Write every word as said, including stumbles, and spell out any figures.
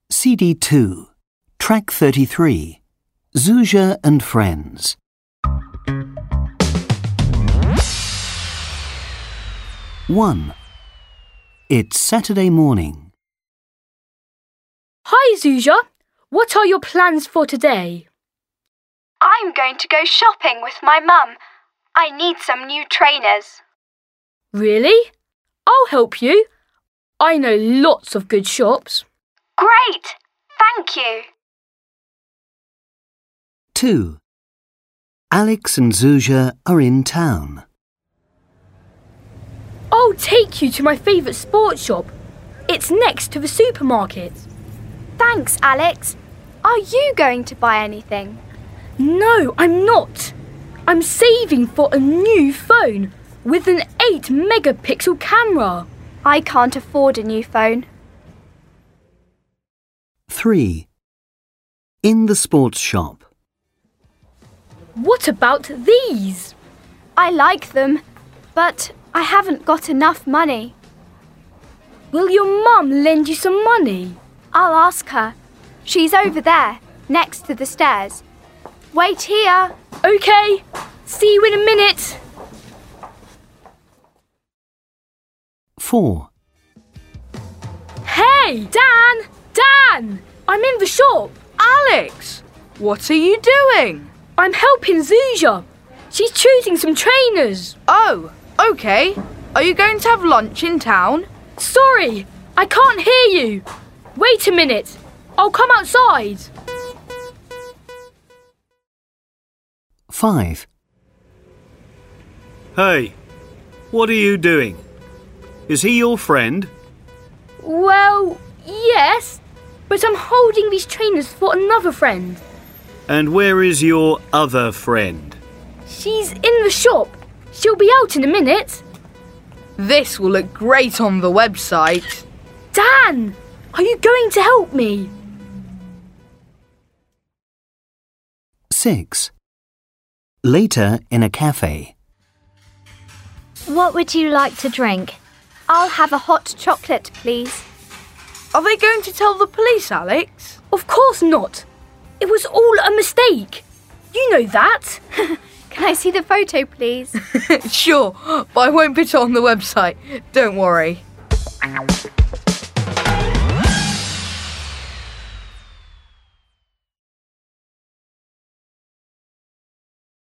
C D two, Track thirty-three, Zuzia and Friends. one. It's Saturday morning. Hi, Zuzia. What are your plans for today? I'm going to go shopping with my mum. I need some new trainers. Really? I'll help you. I know lots of good shops. Great! Thank you. two. Alex and Zuzia are in town. I'll take you to my favourite sports shop. It's next to the supermarket. Thanks, Alex. Are you going to buy anything? No, I'm not. I'm saving for a new phone with an eight megapixel camera. I can't afford a new phone. three. In the sports shop. What about these? I like them, but I haven't got enough money. Will your mum lend you some money? I'll ask her. She's over there, next to the stairs. Wait here. OK. See you in a minute. four. Hey, Dan! Dan! I'm in the shop. Alex, what are you doing? I'm helping Zuzia. She's choosing some trainers. Oh, OK. Are you going to have lunch in town? Sorry, I can't hear you. Wait a minute. I'll come outside. five. Hey, what are you doing? Is he your friend? Well, yes, but I'm holding these trainers for another friend. And where is your other friend? She's in the shop. She'll be out in a minute. This will look great on the website. Dan, are you going to help me? six. Later in a cafe. What would you like to drink? I'll have a hot chocolate, please. Are they going to tell the police, Alex? Of course not. It was all a mistake. You know that. Can I see the photo, please? Sure, but I won't put it on the website. Don't worry.